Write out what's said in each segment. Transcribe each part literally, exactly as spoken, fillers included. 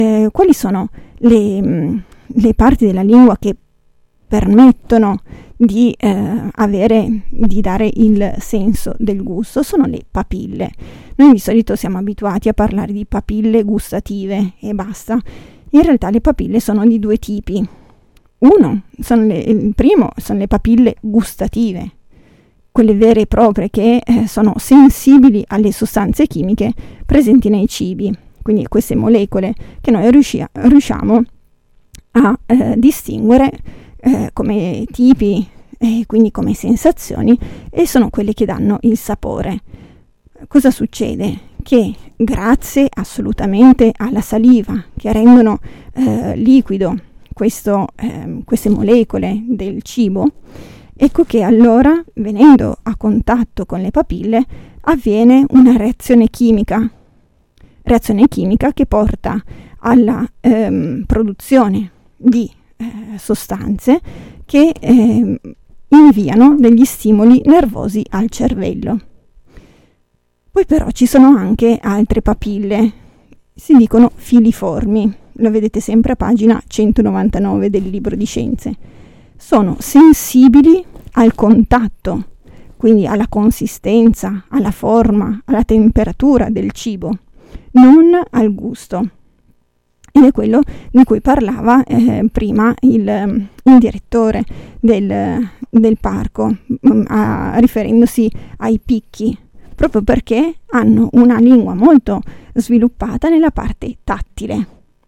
eh, quali sono le, mh, le parti della lingua che permettono di eh, avere, di dare il senso del gusto? Sono le papille. Noi di solito siamo abituati a parlare di papille gustative e basta. In realtà le papille sono di due tipi. Uno, sono le, il primo sono le papille gustative, quelle vere e proprie che eh, sono sensibili alle sostanze chimiche presenti nei cibi, quindi queste molecole che noi riusci- riusciamo a eh, distinguere eh, come tipi e quindi come sensazioni, e sono quelle che danno il sapore. Cosa succede? Che grazie assolutamente alla saliva, che rendono eh, liquido questo, eh, queste molecole del cibo, ecco che allora, venendo a contatto con le papille, avviene una reazione chimica, reazione chimica che porta alla ehm, produzione di eh, sostanze che eh, inviano degli stimoli nervosi al cervello. Poi però ci sono anche altre papille, si dicono filiformi, lo vedete sempre a pagina centonovantanove del libro di scienze. Sono sensibili al contatto, quindi alla consistenza, alla forma, alla temperatura del cibo, non al gusto. Ed è quello di cui parlava eh, prima il, il direttore del, del parco, a, riferendosi ai picchi, proprio perché hanno una lingua molto sviluppata nella parte tattile.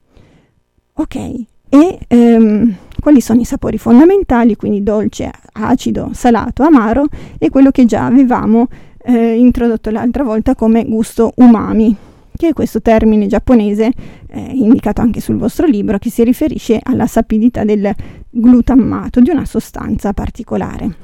Ok, e ehm, quali sono i sapori fondamentali? Quindi dolce, acido, salato, amaro, e quello che già avevamo eh, introdotto l'altra volta come gusto umami, che è questo termine giapponese eh, indicato anche sul vostro libro, che si riferisce alla sapidità del glutammato, di una sostanza particolare.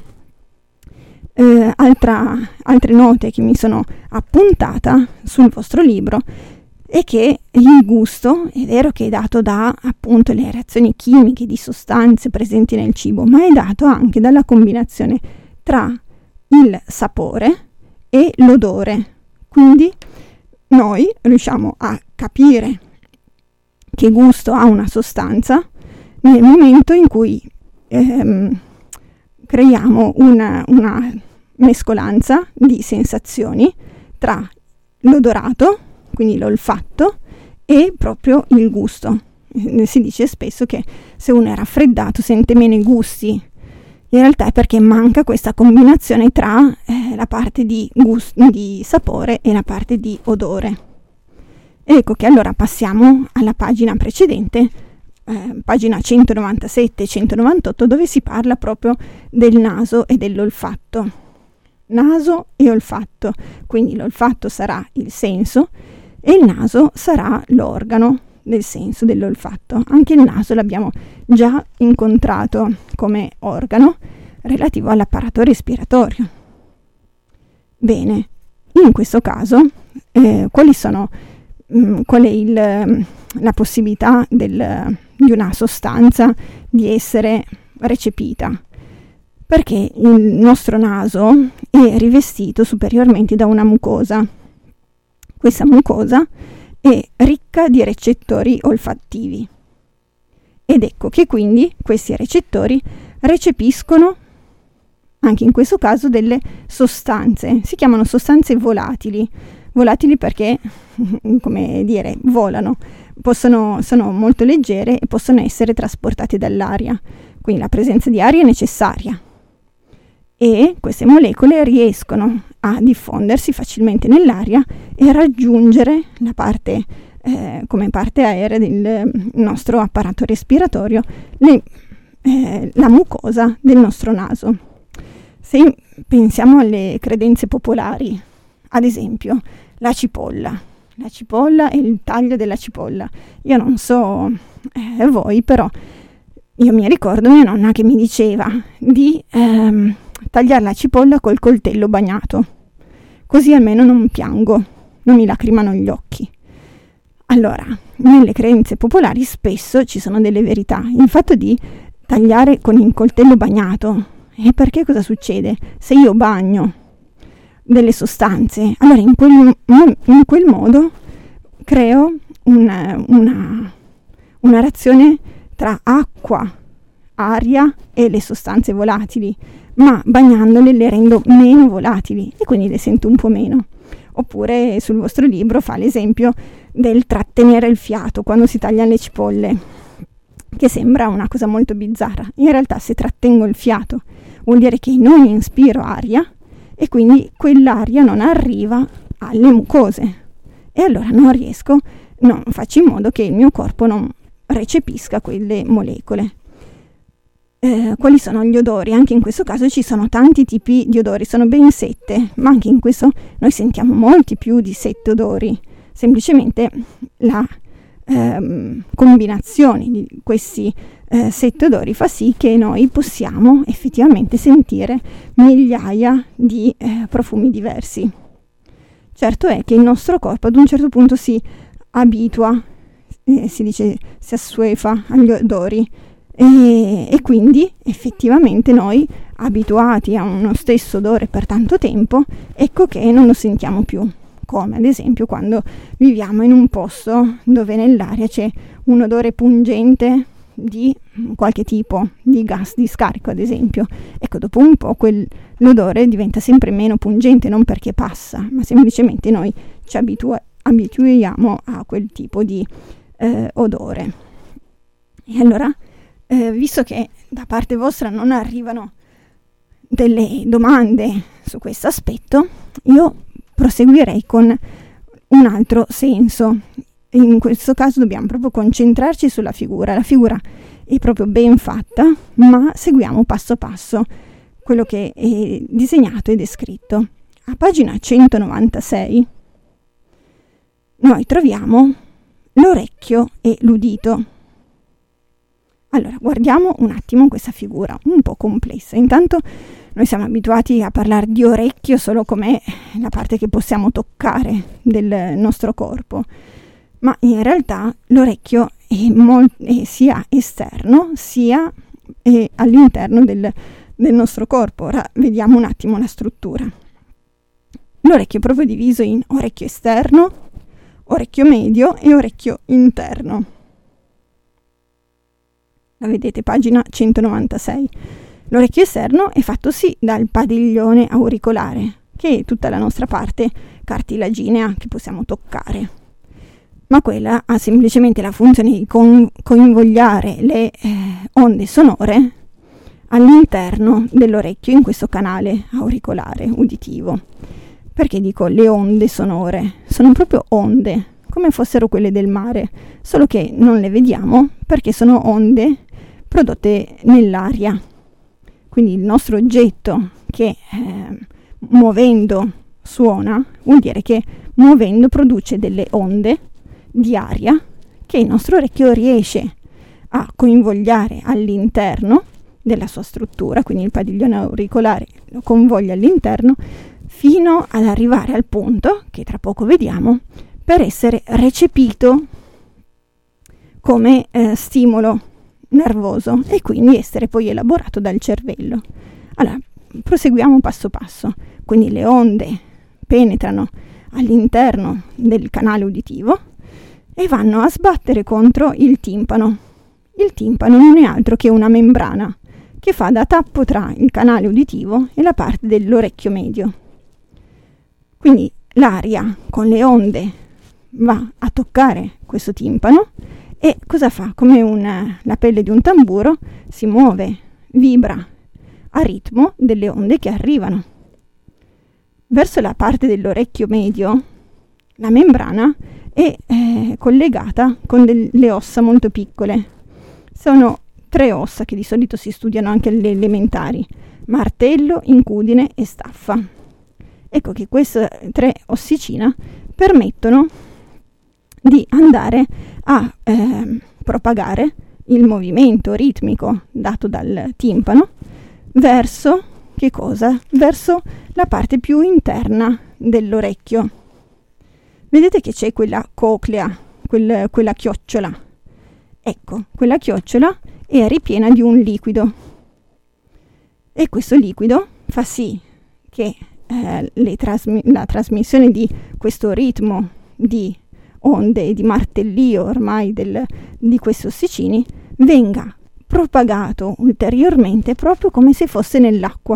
Eh, altra, altre note che mi sono appuntata sul vostro libro è che il gusto è vero che è dato da appunto le reazioni chimiche di sostanze presenti nel cibo, ma è dato anche dalla combinazione tra il sapore e l'odore. Quindi noi riusciamo a capire che gusto ha una sostanza nel momento in cui ehm, creiamo una, una mescolanza di sensazioni tra l'odorato, quindi l'olfatto, e proprio il gusto. Si dice spesso che se uno è raffreddato sente meno i gusti. In realtà è perché manca questa combinazione tra eh, la parte di, gusto, di sapore e la parte di odore. Ecco che allora passiamo alla pagina precedente, eh, pagina centonovantasette e centonovantotto, dove si parla proprio del naso e dell'olfatto. Naso e olfatto, quindi l'olfatto sarà il senso e il naso sarà l'organo del senso dell'olfatto. Anche il naso l'abbiamo già incontrato come organo relativo all'apparato respiratorio. Bene, in questo caso eh, quali sono, mh, qual è il, la possibilità del, di una sostanza di essere recepita? Perché il nostro naso è rivestito superiormente da una mucosa. Questa mucosa è ricca di recettori olfattivi. Ed ecco che quindi questi recettori recepiscono, anche in questo caso, delle sostanze. Si chiamano sostanze volatili. Volatili perché, come dire, volano. Possono, sono molto leggere e possono essere trasportate dall'aria. Quindi la presenza di aria è necessaria. E queste molecole riescono a diffondersi facilmente nell'aria e raggiungere la parte, eh, come parte aerea del nostro apparato respiratorio, le, eh, la mucosa del nostro naso. Se pensiamo alle credenze popolari, ad esempio la cipolla, la cipolla e il taglio della cipolla. Io non so eh, voi, però io mi ricordo mia nonna che mi diceva di ehm, tagliare la cipolla col coltello bagnato, così almeno non piango, non mi lacrimano gli occhi. Allora, nelle credenze popolari spesso ci sono delle verità. Il fatto di tagliare con il coltello bagnato, e perché cosa succede? Se io bagno delle sostanze, allora in quel, in quel modo creo una, una una reazione tra acqua, aria e le sostanze volatili, ma bagnandole le rendo meno volatili e quindi le sento un po' meno. Oppure sul vostro libro fa l'esempio del trattenere il fiato quando si tagliano le cipolle, che sembra una cosa molto bizzarra. In realtà, se trattengo il fiato vuol dire che non inspiro aria e quindi quell'aria non arriva alle mucose e allora non riesco, non faccio in modo che il mio corpo non recepisca quelle molecole. Eh, quali sono gli odori? Anche in questo caso ci sono tanti tipi di odori, sono ben sette, ma anche in questo noi sentiamo molti più di sette odori. Semplicemente la ehm, combinazione di questi eh, sette odori fa sì che noi possiamo effettivamente sentire migliaia di eh, profumi diversi. Certo è che il nostro corpo ad un certo punto si abitua, eh, si dice si assuefa agli odori, E, e quindi effettivamente noi, abituati a uno stesso odore per tanto tempo, ecco che non lo sentiamo più, come ad esempio quando viviamo in un posto dove nell'aria c'è un odore pungente di qualche tipo di gas di scarico, ad esempio. Ecco, dopo un po' quell'odore diventa sempre meno pungente, non perché passa, ma semplicemente noi ci abitua- abituiamo a quel tipo di eh, odore. E allora Eh, visto che da parte vostra non arrivano delle domande su questo aspetto, io proseguirei con un altro senso. In questo caso dobbiamo proprio concentrarci sulla figura. La figura è proprio ben fatta, ma seguiamo passo passo quello che è disegnato e descritto. A pagina centonovantasei noi troviamo l'orecchio e l'udito. Allora, guardiamo un attimo questa figura un po' complessa. Intanto noi siamo abituati a parlare di orecchio solo come la parte che possiamo toccare del nostro corpo, ma in realtà l'orecchio è, mol- è sia esterno sia è all'interno del, del nostro corpo. Ora vediamo un attimo la struttura. L'orecchio è proprio diviso in orecchio esterno, orecchio medio e orecchio interno. La vedete, pagina centonovantasei. L'orecchio esterno è fatto sì dal padiglione auricolare, che è tutta la nostra parte cartilaginea che possiamo toccare. Ma quella ha semplicemente la funzione di con- coinvogliare le eh, onde sonore all'interno dell'orecchio, in questo canale auricolare uditivo. Perché dico le onde sonore? Sono proprio onde, come fossero quelle del mare, solo che non le vediamo perché sono onde prodotte nell'aria. Quindi il nostro oggetto che eh, muovendo suona vuol dire che muovendo produce delle onde di aria che il nostro orecchio riesce a coinvogliare all'interno della sua struttura, quindi il padiglione auricolare lo convoglia all'interno fino ad arrivare al punto, che tra poco vediamo, per essere recepito come eh, stimolo nervoso e quindi essere poi elaborato dal cervello. Allora, proseguiamo passo passo. Quindi le onde penetrano all'interno del canale uditivo e vanno a sbattere contro il timpano. Il timpano non è altro che una membrana che fa da tappo tra il canale uditivo e la parte dell'orecchio medio. Quindi l'aria con le onde va a toccare questo timpano e cosa fa? Come una, la pelle di un tamburo si muove, vibra a ritmo delle onde che arrivano. Verso la parte dell'orecchio medio la membrana è eh, collegata con delle ossa molto piccole. Sono tre ossa che di solito si studiano anche alle elementari: martello, incudine e staffa. Ecco che queste tre ossicina permettono di andare a eh, propagare il movimento ritmico dato dal timpano verso che cosa? Verso la parte più interna dell'orecchio. Vedete che c'è quella coclea, quel, quella chiocciola. Ecco, quella chiocciola è ripiena di un liquido e questo liquido fa sì che eh, le trasmi- la trasmissione di questo ritmo di onde di martellio ormai del, di questi ossicini, venga propagato ulteriormente proprio come se fosse nell'acqua.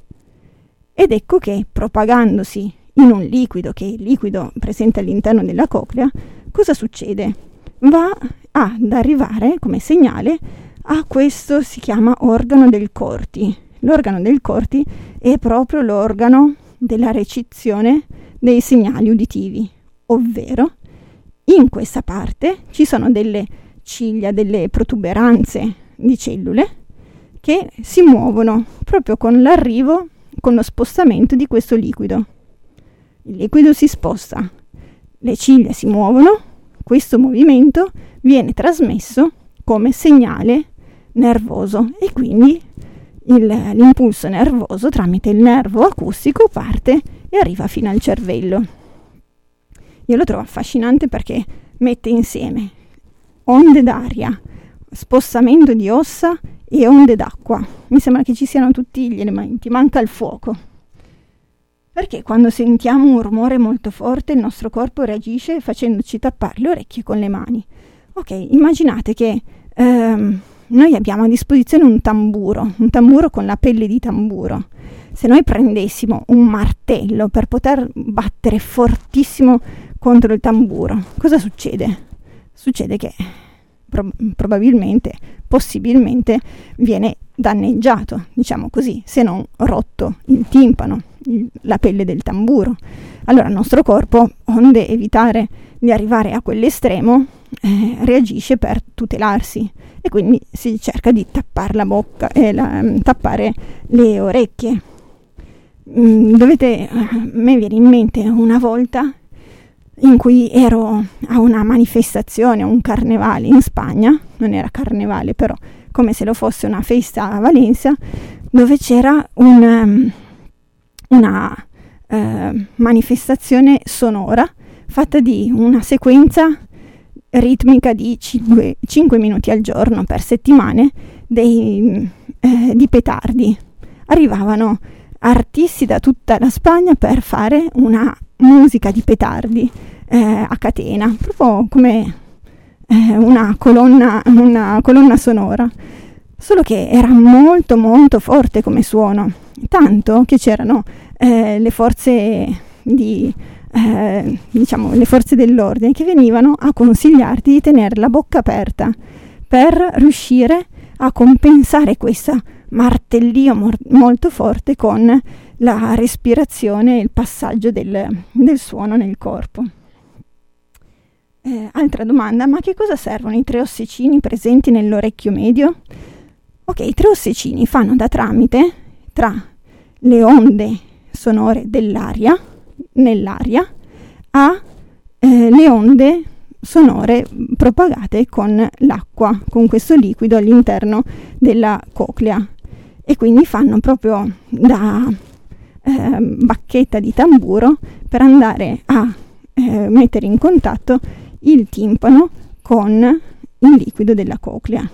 Ed ecco che, propagandosi in un liquido, che è il liquido presente all'interno della coclea, cosa succede? Va ad arrivare come segnale a questo, si chiama organo del Corti. L'organo del Corti è proprio l'organo della recezione dei segnali uditivi, ovvero in questa parte ci sono delle ciglia, delle protuberanze di cellule che si muovono proprio con l'arrivo, con lo spostamento di questo liquido. Il liquido si sposta, le ciglia si muovono, questo movimento viene trasmesso come segnale nervoso e quindi il, l'impulso nervoso tramite il nervo acustico parte e arriva fino al cervello. Io lo trovo affascinante perché mette insieme onde d'aria, spostamento di ossa e onde d'acqua. Mi sembra che ci siano tutti gli elementi, manca il fuoco. Perché quando sentiamo un rumore molto forte il nostro corpo reagisce facendoci tappare le orecchie con le mani. Ok, immaginate che ehm, noi abbiamo a disposizione un tamburo, un tamburo con la pelle di tamburo. Se noi prendessimo un martello per poter battere fortissimo contro il tamburo, cosa succede? Succede che pro- probabilmente, possibilmente, viene danneggiato, diciamo così, se non rotto il timpano, il, la pelle del tamburo. Allora il nostro corpo, onde evitare di arrivare a quell'estremo, eh, reagisce per tutelarsi e quindi si cerca di tappare la bocca e eh, tappare le orecchie. Mm, dovete, a me viene in mente una volta in cui ero a una manifestazione, a un carnevale in Spagna, non era carnevale però come se lo fosse una festa a Valencia, dove c'era un, um, una uh, manifestazione sonora fatta di una sequenza ritmica di cinque minuti al giorno per settimane dei, eh, di petardi. Arrivavano artisti da tutta la Spagna per fare una musica di petardi eh, a catena, proprio come eh, una colonna, una colonna sonora, solo che era molto molto forte come suono, tanto che c'erano eh, le forze di eh, diciamo le forze dell'ordine che venivano a consigliarti di tenere la bocca aperta per riuscire a compensare questa martellio mor- molto forte con la respirazione e il passaggio del, del suono nel corpo. Eh, altra domanda, ma che cosa servono i tre ossicini presenti nell'orecchio medio? Ok, i tre ossicini fanno da tramite tra le onde sonore dell'aria, nell'aria, a eh, le onde sonore propagate con l'acqua, con questo liquido all'interno della coclea, e quindi fanno proprio da eh, bacchetta di tamburo per andare a eh, mettere in contatto il timpano con il liquido della coclea.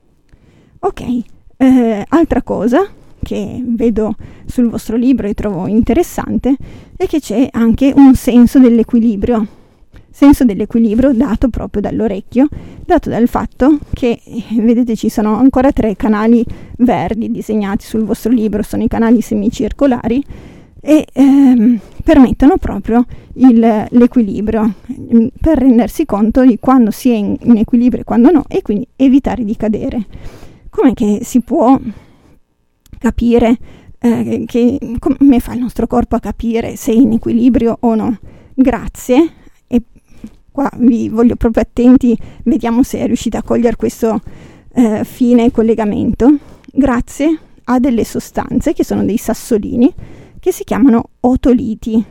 Ok, eh, altra cosa che vedo sul vostro libro e trovo interessante è che c'è anche un senso dell'equilibrio, senso dell'equilibrio dato proprio dall'orecchio, dato dal fatto che, vedete, ci sono ancora tre canali verdi disegnati sul vostro libro, sono i canali semicircolari e ehm, permettono proprio il, l'equilibrio, per rendersi conto di quando si è in, in equilibrio e quando no, e quindi evitare di cadere. Com'è che si può capire, eh, che, come fa il nostro corpo a capire se è in equilibrio o no? Grazie, e qua vi voglio proprio attenti, vediamo se riuscite a cogliere questo eh, fine collegamento, grazie a delle sostanze che sono dei sassolini che si chiamano otoliti.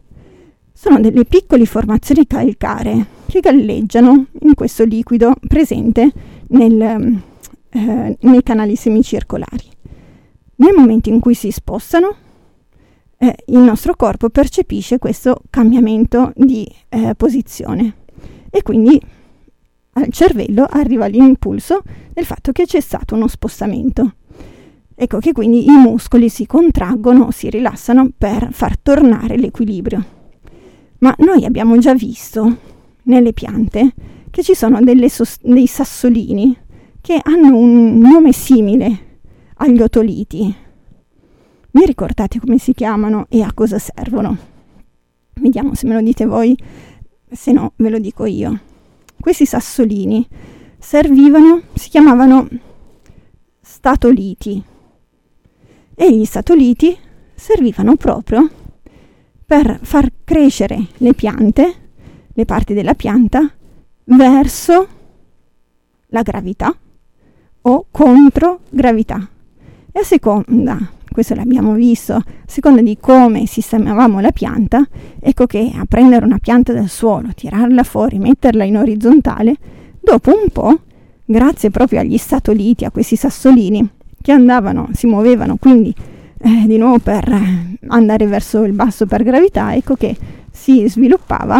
Sono delle piccole formazioni calcaree che galleggiano in questo liquido presente nel, eh, nei canali semicircolari. Nel momento in cui si spostano, eh, il nostro corpo percepisce questo cambiamento di eh, posizione e quindi al cervello arriva l'impulso del fatto che c'è stato uno spostamento. Ecco che quindi i muscoli si contraggono, si rilassano per far tornare l'equilibrio. Ma noi abbiamo già visto nelle piante che ci sono delle sos- dei sassolini che hanno un nome simile agli otoliti. Mi ricordate come si chiamano e a cosa servono? Vediamo se me lo dite voi, se no ve lo dico io. Questi sassolini servivano, si chiamavano statoliti, e gli statoliti servivano proprio per far crescere le piante, le parti della pianta, verso la gravità o contro gravità. E a seconda, questo l'abbiamo visto, a seconda di come sistemavamo la pianta, ecco che a prendere una pianta dal suolo, tirarla fuori, metterla in orizzontale, dopo un po', grazie proprio agli statoliti, a questi sassolini che andavano, si muovevano quindi eh, di nuovo per andare verso il basso per gravità, ecco che si sviluppava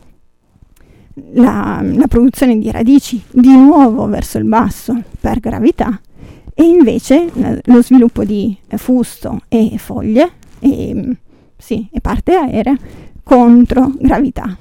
la, la produzione di radici di nuovo verso il basso per gravità, e invece eh, lo sviluppo di eh, fusto e foglie e, sì, e parte aerea contro gravità.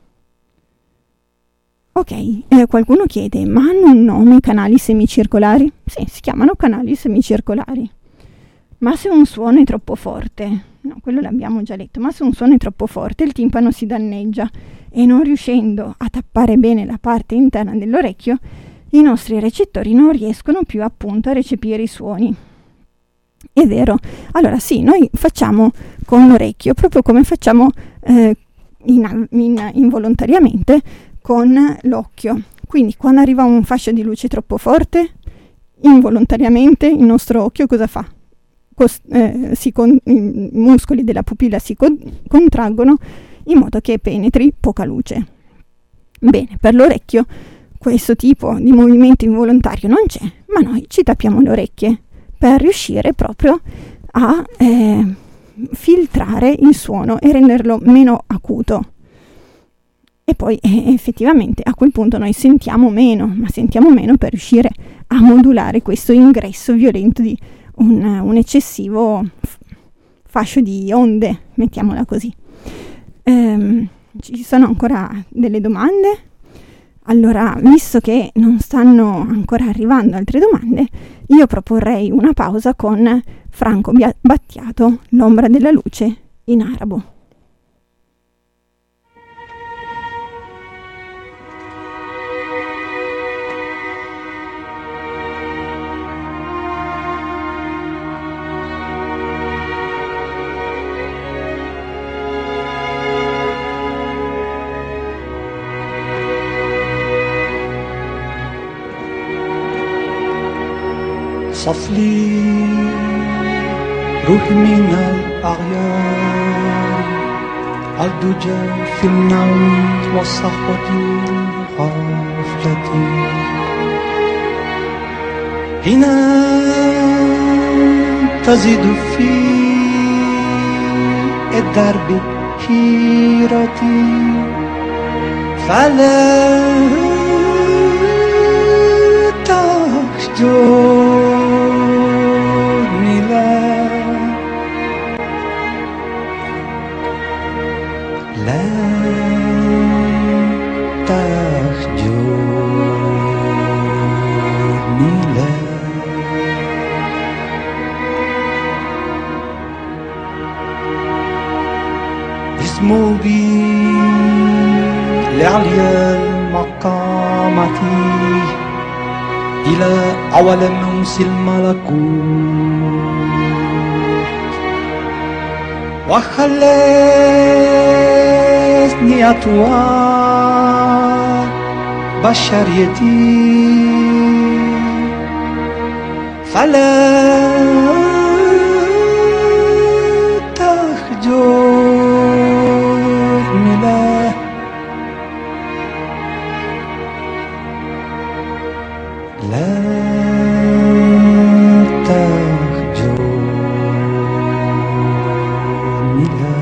Ok, eh, qualcuno chiede, ma hanno un nome i canali semicircolari? Sì, si chiamano canali semicircolari. Ma se un suono è troppo forte, no, quello l'abbiamo già letto, ma se un suono è troppo forte il timpano si danneggia e non riuscendo a tappare bene la parte interna dell'orecchio, i nostri recettori non riescono più appunto a recepire i suoni. È vero? Allora sì, noi facciamo con l'orecchio proprio come facciamo eh, in, in, involontariamente con l'occhio. Quindi quando arriva un fascio di luce troppo forte, involontariamente il nostro occhio cosa fa? Cos- eh, si con- i muscoli della pupilla si con- contraggono in modo che penetri poca luce. Bene, per l'orecchio questo tipo di movimento involontario non c'è, ma noi ci tappiamo le orecchie per riuscire proprio a eh, filtrare il suono e renderlo meno acuto. E poi eh, effettivamente a quel punto noi sentiamo meno, ma sentiamo meno per riuscire a modulare questo ingresso violento di un, un eccessivo f- fascio di onde, mettiamola così. Ehm, ci sono ancora delle domande? Allora, visto che non stanno ancora arrivando altre domande, io proporrei una pausa con Franco Battiato, L'ombra della luce in arabo. صفلي روحي من الأعيان الدجى في النوم والصحوة غفلتي هنا تزيد في الدرب حيرتي فلا تخجل اسموبي لعليا المقامة إلى أول موس الملكوت وخلتني أطوار بشريتي فلا تخجرني لا لا تخجرني لا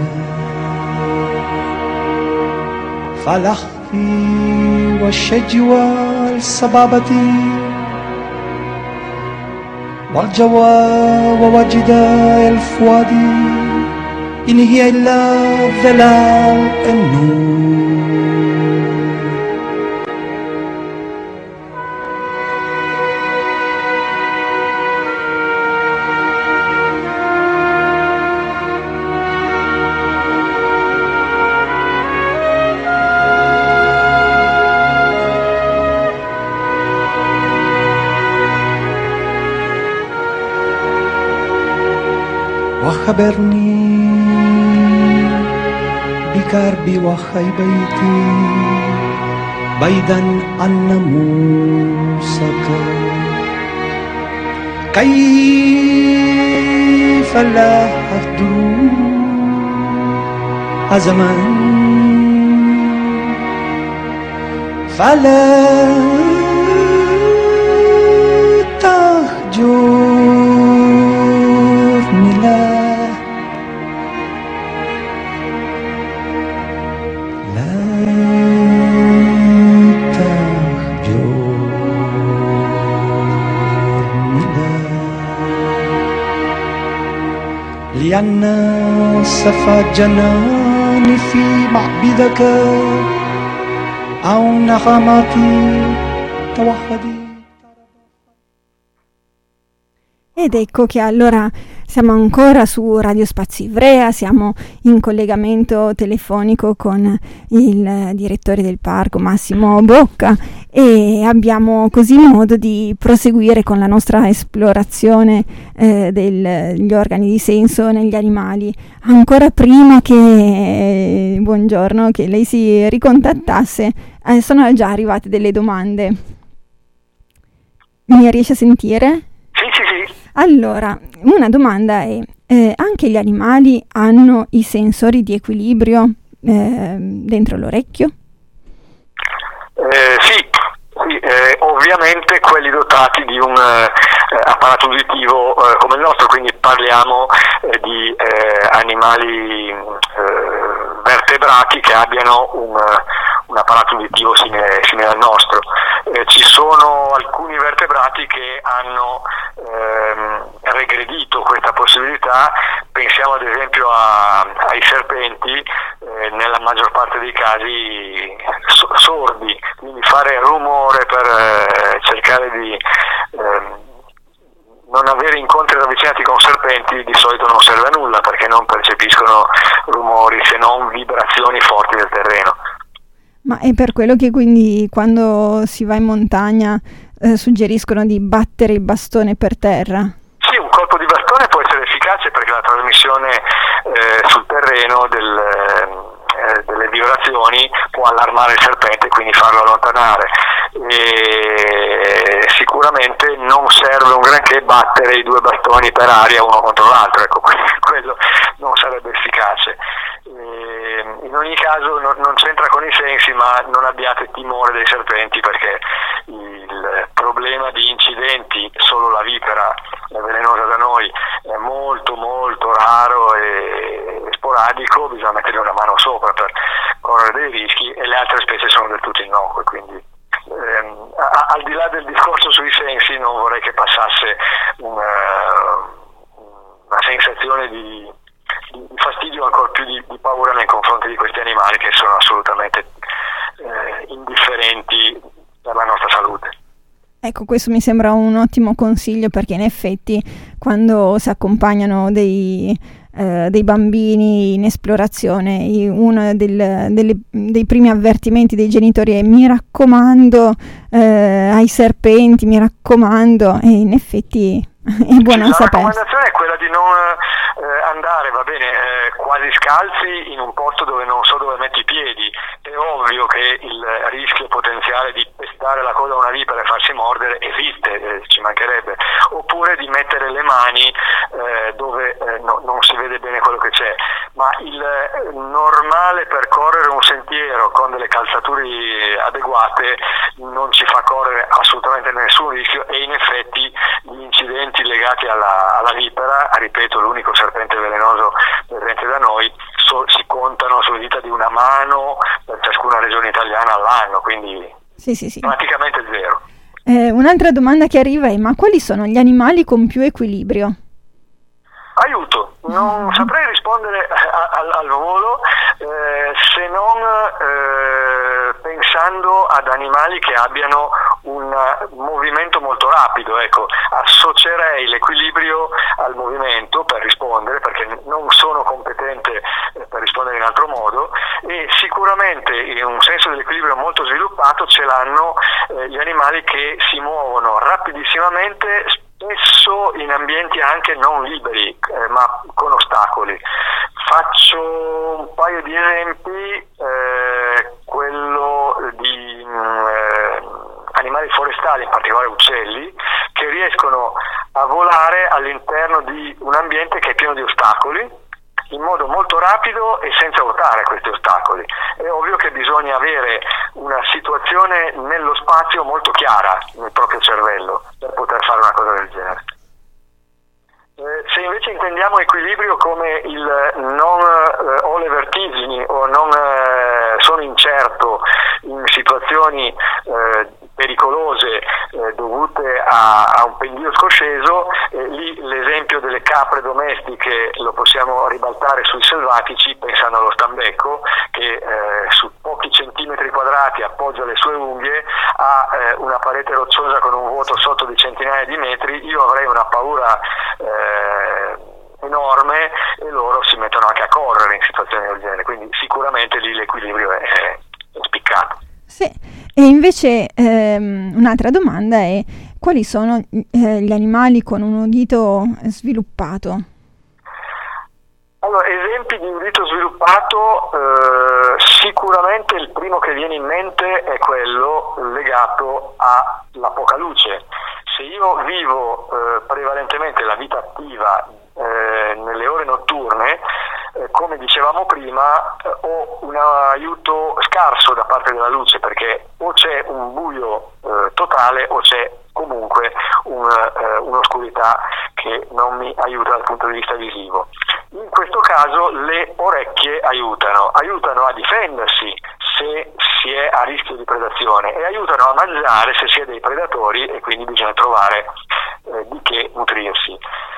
فالأخفي والشج والصبابة والجوى ووجدا الفؤاد إن هي إلا ظلال النور وخبرني بكربي وخيبيتي بعيدا عن ناموسك كيف لا أهدر زمان فلا تهجرني لا لا تهجرني لا لأن سفى جناني في معبدك أو نغماتي توحدي. Ed ecco che allora siamo ancora su Radio Spazio Ivrea, siamo in collegamento telefonico con il direttore del parco Massimo Bocca e abbiamo così modo di proseguire con la nostra esplorazione eh, del, degli organi di senso negli animali. Ancora prima che, eh, buongiorno, che lei si ricontattasse, eh, sono già arrivate delle domande. Mi riesce a sentire? Sì, sì, sì. Allora, una domanda è, eh, anche gli animali hanno i sensori di equilibrio eh, dentro l'orecchio? Eh, sì, sì eh, ovviamente quelli dotati di un eh, apparato uditivo eh, come il nostro, quindi parliamo eh, di eh, animali eh, vertebrati che abbiano un, un apparato uditivo simile, simile al nostro. Eh, ci sono alcuni vertebrati che hanno ehm, regredito questa possibilità, pensiamo ad esempio a, ai serpenti, eh, nella maggior parte dei casi so- sordi, quindi fare rumore per eh, cercare di ehm, non avere incontri ravvicinati con serpenti di solito non serve a nulla perché non percepiscono rumori se non vibrazioni forti del terreno. Ma è per quello che quindi quando si va in montagna eh, suggeriscono di battere il bastone per terra? Sì, un colpo di bastone può essere efficace perché la trasmissione eh, sul terreno del, eh, delle vibrazioni può allarmare il serpente e quindi farlo allontanare. E sicuramente non serve un granché battere i due bastoni per aria uno contro l'altro, ecco, quello non sarebbe efficace. E in ogni caso non, non c'entra con i sensi, ma non abbiate timore dei serpenti perché il problema di incidenti, solo la vipera è velenosa da noi, è molto molto raro e sporadico, bisogna mettere una mano sopra per correre dei rischi e le altre specie sono del tutto innocue, quindi ehm, a, al di là del discorso sui sensi non vorrei che passasse una, una sensazione di di fastidio, ancora più di, di paura nei confronti di questi animali che sono assolutamente eh, indifferenti per la nostra salute. Ecco, questo mi sembra un ottimo consiglio perché in effetti quando si accompagnano dei, eh, dei bambini in esplorazione, uno del, delle, dei primi avvertimenti dei genitori è mi raccomando eh, ai serpenti, mi raccomando, e in effetti è buono sì, sapere. La raccomandazione è quella di non eh, andare, va bene, eh, quasi scalzi in un posto dove non so dove metti i piedi. È ovvio che il rischio potenziale di pestare la coda a una vipera e farsi mordere esiste, eh, ci mancherebbe, oppure di mettere le mani eh, dove eh, no, non si vede bene quello che c'è, ma il eh, normale percorrere un sentiero con delle calzature adeguate non ci fa correre assolutamente nessun rischio e in effetti gli incidenti legati alla, alla vipera, ripeto, l'unico serpente velenoso presente da noi, so, si contano sulle dita di una mano per ciascuna regione italiana all'anno, quindi sì, sì, sì. praticamente zero. Eh, un'altra domanda che arriva è: ma quali sono gli animali con più equilibrio? Aiuto, non saprei rispondere a, a, al volo eh, se non eh, pensando ad animali che abbiano un movimento molto rapido, ecco, associerei l'equilibrio al movimento per rispondere perché non sono competente eh, per rispondere in altro modo e sicuramente in un senso dell'equilibrio molto sviluppato ce l'hanno eh, gli animali che si muovono rapidissimamente spesso in ambienti anche non liberi, eh, ma con ostacoli. Faccio un paio di esempi, eh, quello di eh, animali forestali, in particolare uccelli, che riescono a volare all'interno di un ambiente che è pieno di ostacoli, in modo molto rapido e senza urtare questi ostacoli. È ovvio che bisogna avere una situazione nello spazio molto chiara nel proprio cervello per poter fare una cosa del genere. Eh, se invece intendiamo equilibrio come il non eh, ho le vertigini o non eh, sono incerto in situazioni eh, pericolose eh, dovute a, a un pendio scosceso, eh, lì l'esempio delle capre domestiche lo possiamo ribaltare sui selvatici pensando allo stambecco che eh, su pochi centimetri quadrati appoggia le sue unghie a eh, una parete rocciosa con un vuoto sotto di centinaia di metri. Io avrei una paura eh, enorme e loro si mettono anche a correre in situazioni del genere, quindi sicuramente lì l'equilibrio è, è spiccato. Sì, e invece ehm, un'altra domanda è: quali sono eh, gli animali con un udito sviluppato? Allora, esempi di udito sviluppato, eh, sicuramente il primo che viene in mente è quello legato alla poca luce. Se io vivo eh, prevalentemente la vita attiva eh, nelle ore notturne, eh, come dicevamo prima, eh, ho un aiuto scarso da parte della luce, perché o c'è un buio eh, totale o c'è comunque un, eh, un'oscurità che non mi aiuta dal punto di vista visivo. In questo caso le orecchie aiutano, aiutano a difendersi se si è a rischio di predazione e aiutano a mangiare se si è dei predatori e quindi bisogna trovare eh, di che nutrirsi.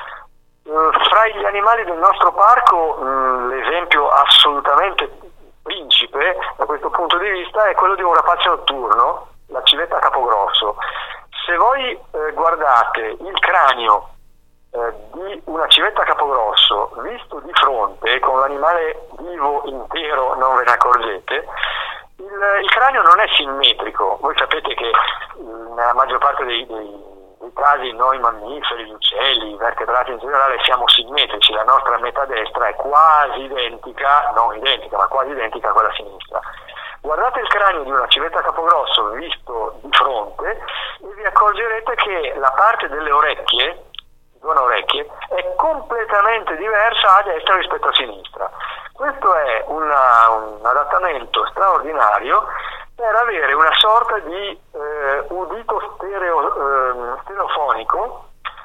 Uh, fra gli animali del nostro parco mh, l'esempio assolutamente principe da questo punto di vista è quello di un rapace notturno, la civetta capogrosso. Se voi eh, guardate il cranio eh, di una civetta capogrosso visto di fronte, con l'animale vivo intero non ve ne accorgete, il, il cranio non è simmetrico. Voi sapete che nella maggior parte dei, dei nei casi noi mammiferi, gli uccelli, i vertebrati in generale siamo simmetrici, la nostra metà destra è quasi identica, non identica, ma quasi identica a quella sinistra. Guardate il cranio di una civetta capogrosso visto di fronte e vi accorgerete che la parte delle orecchie, zona orecchie, è completamente diversa a destra rispetto a sinistra. Questo è una, un adattamento straordinario per avere una sorta di eh, udito stereo, eh, stereofonico.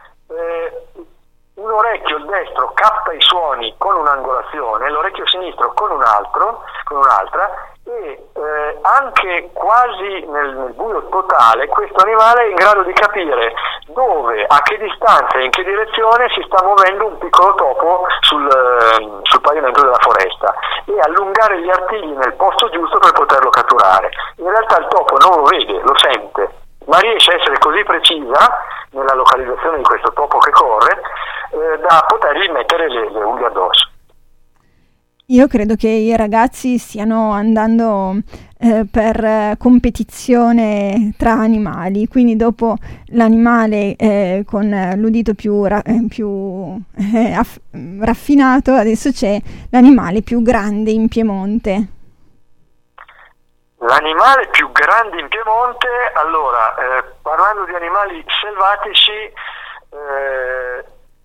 Eh, un orecchio, il destro, capta i suoni con un'angolazione, l'orecchio sinistro con un altro, con un'altra, e eh, anche quasi nel, nel buio totale questo animale è in grado di capire dove, a che distanza e in che direzione si sta muovendo un piccolo topo sul, eh, sul pavimento della foresta e allungare gli artigli nel posto giusto per poterlo catturare. In realtà il topo non lo vede, lo sente, ma riesce a essere così precisa nella localizzazione di questo topo che corre eh, da potergli mettere le, le unghie addosso. Io credo che i ragazzi stiano andando eh, per eh, competizione tra animali, quindi dopo l'animale eh, con l'udito più, ra- più eh, aff- raffinato, adesso c'è l'animale più grande in Piemonte. L'animale più grande in Piemonte, allora, eh, parlando di animali selvatici, eh,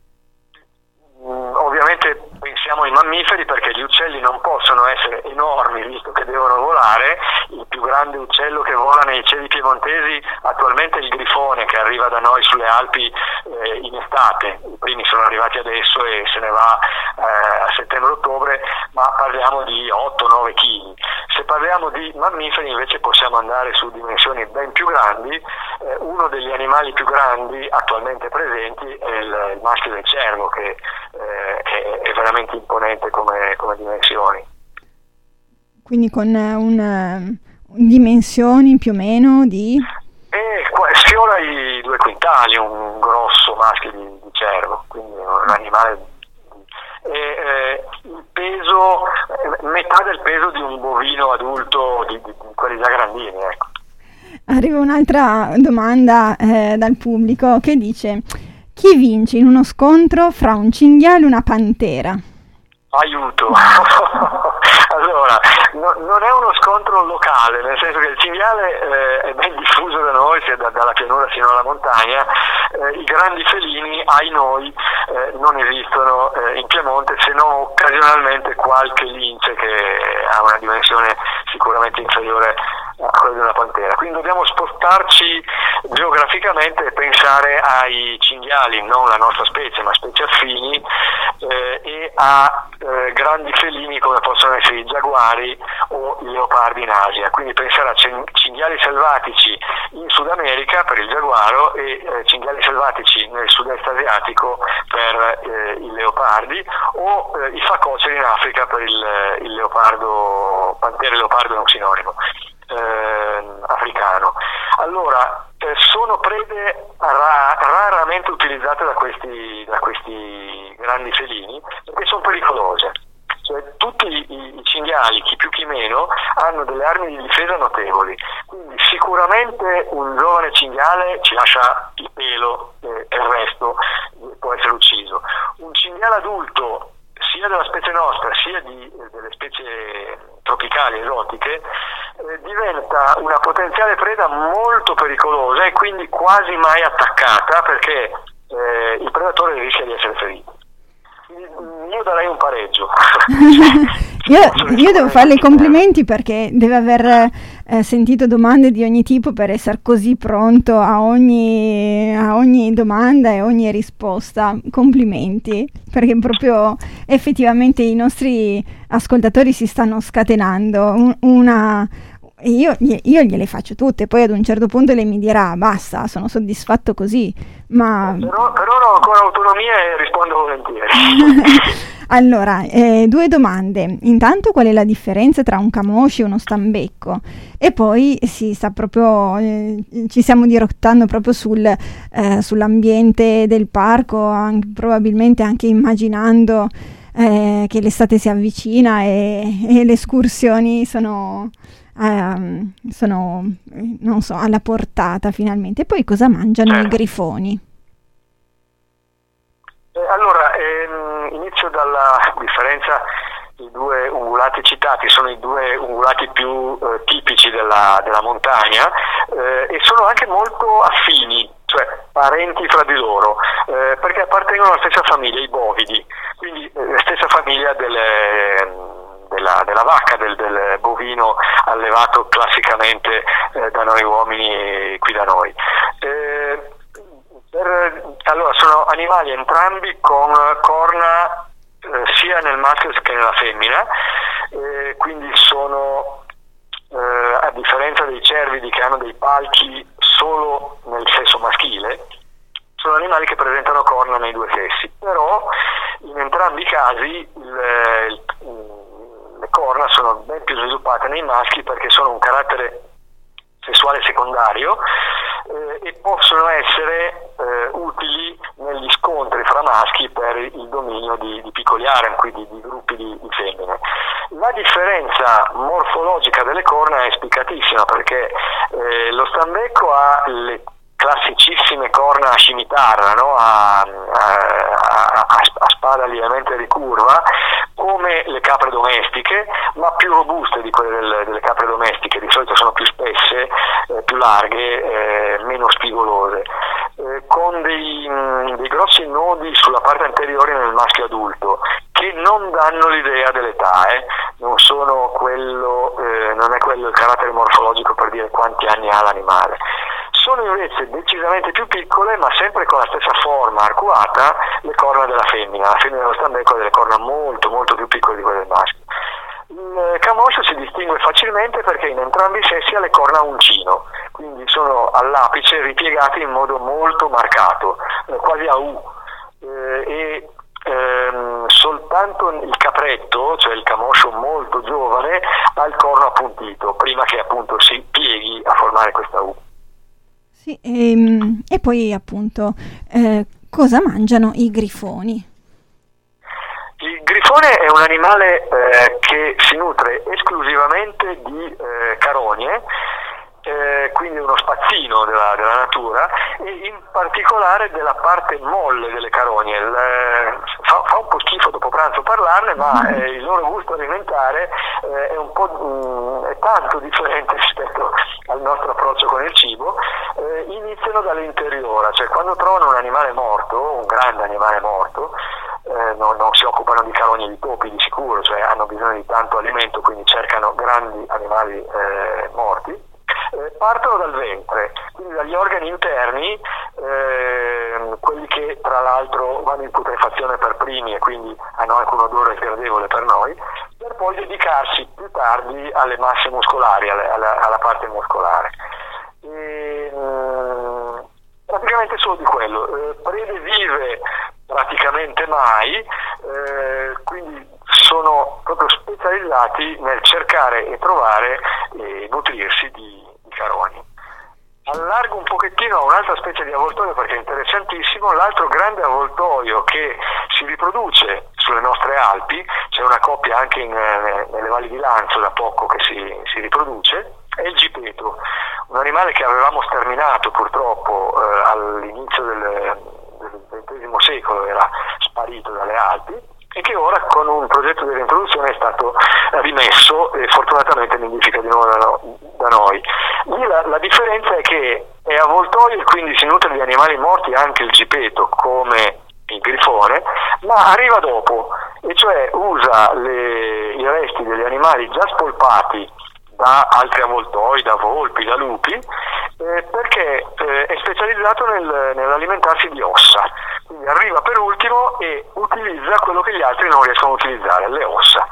ovviamente pensiamo ai mammiferi, perché gli uccelli non possono essere enormi visto che devono volare. Il più grande uccello che vola nei cieli piemontesi attualmente è il grifone, che arriva da noi sulle Alpi eh, in estate. I primi sono arrivati adesso e se ne va eh, a settembre-ottobre, ma parliamo di otto nove chili. Se parliamo di mammiferi invece possiamo andare su dimensioni ben più grandi. Eh, uno degli animali più grandi attualmente presenti è il, il maschio del cervo, che eh, è, è veramente imponente come, come dimensioni. Quindi con uh, un, uh, dimensioni più o meno di? E qua, sfiora i due quintali, un grosso maschio di, di cervo, quindi un animale. E, eh, il peso, eh, metà del peso di un bovino adulto, di, di, di quelli già grandini, ecco. Arriva un'altra domanda eh, dal pubblico che dice: chi vince in uno scontro fra un cinghiale e una pantera? Aiuto! Allora, no, non è uno scontro locale, nel senso che il cinghiale eh, è ben diffuso da noi, sia da, dalla pianura fino alla montagna. Eh, I grandi felini, ai noi, eh, non esistono eh, in Piemonte, se non occasionalmente qualche lince che ha una dimensione sicuramente inferiore a quella di una pantera. Quindi dobbiamo spostarci geograficamente e pensare ai cinghiali, non la nostra specie, ma specie affini, eh, e a eh, grandi felini come possono essere i giaguari o i leopardi in Asia. Quindi pensare a cinghiali selvatici in Sud America per il giaguaro e eh, cinghiali selvatici nel sud-est asiatico per eh, i leopardi, o eh, i facoceri in Africa per il, il leopardo, pantera e leopardo è un sinonimo eh, africano. Allora, eh, sono prede ra- raramente utilizzate da questi, da questi grandi felini perché sono pericolose. Cioè, tutti i, i cinghiali, chi più chi meno, hanno delle armi di difesa notevoli, quindi sicuramente un giovane cinghiale ci lascia il pelo eh, e il resto può essere ucciso. Un cinghiale adulto, sia della specie nostra sia di, eh, delle specie tropicali esotiche, eh, diventa una potenziale preda molto pericolosa e quindi quasi mai attaccata perché eh, il predatore rischia di essere ferito. Io darei un pareggio. io, io devo farle i complimenti perché deve aver eh, sentito domande di ogni tipo per essere così pronto a ogni, a ogni domanda e ogni risposta. Complimenti, perché proprio effettivamente i nostri ascoltatori si stanno scatenando. Un, una Io, io gliele faccio tutte, poi ad un certo punto lei mi dirà basta, sono soddisfatto così, ma però, però ho ancora autonomia e rispondo volentieri. Allora, eh, due domande. Intanto, qual è la differenza tra un camoscio e uno stambecco? E poi si sta proprio eh, ci stiamo dirottando proprio sul, eh, sull'ambiente del parco, anche, probabilmente anche immaginando eh, che l'estate si avvicina e, e le escursioni sono Um, sono non so alla portata finalmente. Poi cosa mangiano certo. i grifoni? Eh, allora ehm, inizio dalla differenza. I due ungulati citati sono i due ungulati più eh, tipici della, della montagna eh, e sono anche molto affini, cioè parenti fra di loro, eh, perché appartengono alla stessa famiglia, i bovidi, quindi eh, la stessa famiglia delle Della, della vacca, del, del bovino allevato classicamente eh, da noi uomini qui da noi. Eh, per, allora sono animali entrambi con corna eh, sia nel maschio che nella femmina, eh, quindi sono eh, a differenza dei cervidi che hanno dei palchi solo nel sesso maschile, sono animali che presentano corna nei due sessi, però in entrambi i casi il, il le corna sono ben più sviluppate nei maschi perché sono un carattere sessuale secondario eh, e possono essere eh, utili negli scontri fra maschi per il dominio di, di piccoli harem, quindi di gruppi di, di femmine. La differenza morfologica delle corna è spiccatissima perché eh, lo stambecco ha le classicissime corna a scimitarra, no? a, a, a, a spada lievemente ricurva, come le capre domestiche, ma più robuste di quelle del, delle capre domestiche, di solito sono più spesse, eh, più larghe, eh, meno spigolose, eh, con dei, mh, dei grossi nodi sulla parte anteriore nel maschio adulto, che non danno l'idea dell'età, eh? non sono quello, eh, non è quello il carattere morfologico per dire quanti anni ha l'animale. Sono invece decisamente più piccole, ma sempre con la stessa forma arcuata, le corna della femmina. La femmina dello stambecco ha delle corna molto molto più piccole di quelle del maschio. Il camoscio si distingue facilmente perché in entrambi i sessi ha le corna a uncino, quindi sono all'apice ripiegate in modo molto marcato, eh, quasi a U. Eh, e ehm, soltanto il capretto, cioè il camoscio molto giovane, ha il corno appuntito, prima che appunto si pieghi a formare questa U. Sì, e, e poi appunto eh, cosa mangiano i grifoni? Il grifone è un animale eh, che si nutre esclusivamente di eh, carogne eh, quindi uno spazzino della, della natura, e in particolare della parte molle delle carogne. Il, eh, fa, fa un po' schifo dopo pranzo parlarne, ma eh, il loro gusto alimentare eh, è un po' mh, è tanto differente rispetto al nostro approccio con il cibo. Eh, iniziano dall'interiora, cioè quando trovano un animale morto, un grande animale morto, eh, non, non si occupano di carogne e di topi di sicuro, cioè hanno bisogno di tanto alimento, quindi cercano grandi animali eh, morti. Eh, partono dal ventre, quindi dagli organi interni, eh, quelli che tra l'altro vanno in putrefazione per primi e quindi hanno anche un odore gradevole per noi, per poi dedicarsi più tardi alle masse muscolari, alle, alla, alla parte muscolare. E, mh, praticamente solo di quello. Eh, prede vive praticamente mai, eh, quindi sono proprio specializzati nel cercare e trovare e nutrirsi di carogne. Allargo un pochettino a un'altra specie di avvoltoio perché è interessantissimo. L'altro grande avvoltoio che si riproduce sulle nostre Alpi, c'è una coppia anche in, nelle valli di Lanzo da poco che si, si riproduce, è il gipeto, un animale che avevamo sterminato purtroppo eh, all'inizio del, del ventesimo secolo, era sparito dalle Alpi, e che ora con un progetto di reintroduzione è stato rimesso e fortunatamente nidifica di nuovo da, no, da noi. Lì la, la differenza è che è avvoltoio e quindi si nutre di animali morti anche il gipeto, come il grifone, ma arriva dopo, e cioè usa le, i resti degli animali già spolpati da altri avvoltoi, da volpi, da lupi, eh, perché eh, è specializzato nel, nell'alimentarsi di ossa. Quindi arriva per ultimo e utilizza quello che gli altri non riescono a utilizzare, le ossa.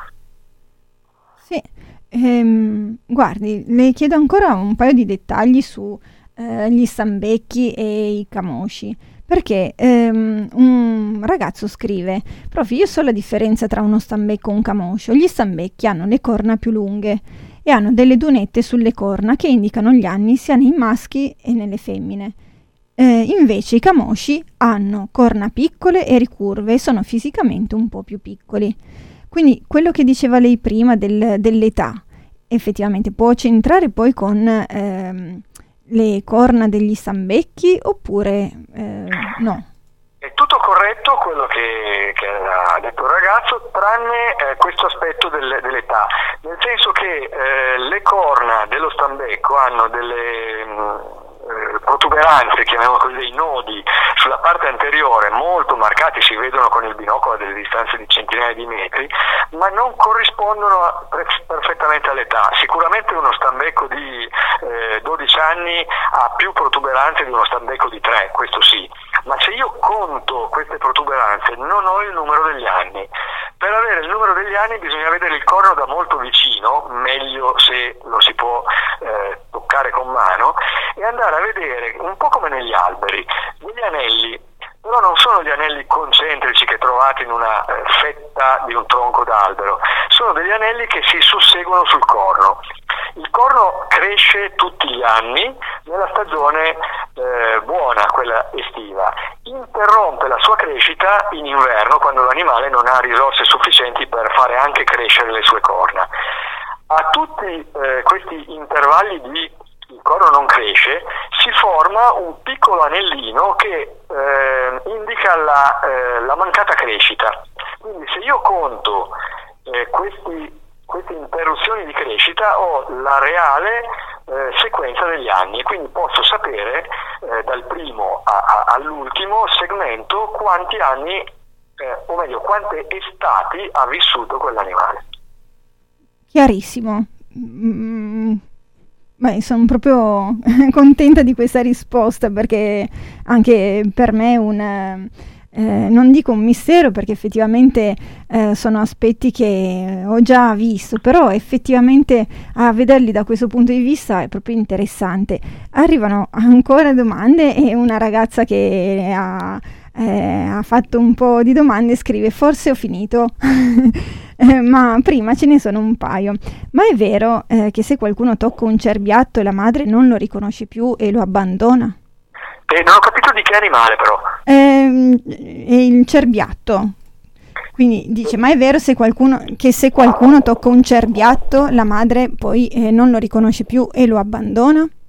Sì, ehm, guardi, le chiedo ancora un paio di dettagli su eh, gli stambecchi e i camosci, perché ehm, un ragazzo scrive: prof, io so la differenza tra uno stambecco e un camoscio. Gli stambecchi hanno le corna più lunghe e hanno delle dunette sulle corna che indicano gli anni sia nei maschi e nelle femmine. Eh, invece i camosci hanno corna piccole e ricurve e sono fisicamente un po' più piccoli. Quindi quello che diceva lei prima del, dell'età effettivamente può centrare poi con ehm, le corna degli stambecchi oppure eh, no? È tutto corretto quello che, che ha detto il ragazzo, tranne eh, questo aspetto del, dell'età, nel senso che eh, le corna dello stambecco hanno delle mh, protuberanze, chiamiamolo così, dei nodi sulla parte anteriore molto marcati, si vedono con il binocolo a delle distanze di centinaia di metri, ma non corrispondono a, perfettamente all'età. Sicuramente uno stambecco di eh, dodici anni ha più protuberanze di uno stambecco di tre, questo sì, ma se io conto queste protuberanze non ho il numero degli anni. Per avere il numero degli anni bisogna vedere il corno da molto vicino, meglio se lo si può eh, toccare con mano, e andare a vedere, un po' come negli alberi, degli anelli, però non sono gli anelli concentrici che trovate in una eh, fetta di un tronco d'albero, sono degli anelli che si susseguono sul corno. Il corno cresce tutti gli anni nella stagione eh, buona, quella estiva, interrompe la sua crescita in inverno quando l'animale non ha risorse sufficienti per fare anche crescere le sue corna. A tutti eh, questi intervalli di il corno non cresce, si forma un piccolo anellino che eh, indica la, eh, la mancata crescita. Quindi se io conto eh, questi, queste interruzioni di crescita ho la reale eh, sequenza degli anni e quindi posso sapere eh, dal primo a, a, all'ultimo segmento quanti anni, eh, o meglio quante estati ha vissuto quell'animale. Chiarissimo. Mm. Beh, sono proprio contenta di questa risposta perché anche per me è un, eh, non dico un mistero perché effettivamente eh, sono aspetti che ho già visto, però effettivamente a vederli da questo punto di vista è proprio interessante. Arrivano ancora domande e una ragazza che ha, eh, ha fatto un po' di domande scrive: forse ho finito. Eh, ma prima ce ne sono un paio. Ma è vero eh, che se qualcuno tocca un cerbiatto la madre non lo riconosce più e lo abbandona? Eh, non ho capito di che animale però. Eh, è il cerbiatto. Quindi dice: ma è vero se qualcuno, che se qualcuno tocca un cerbiatto la madre poi eh, non lo riconosce più e lo abbandona?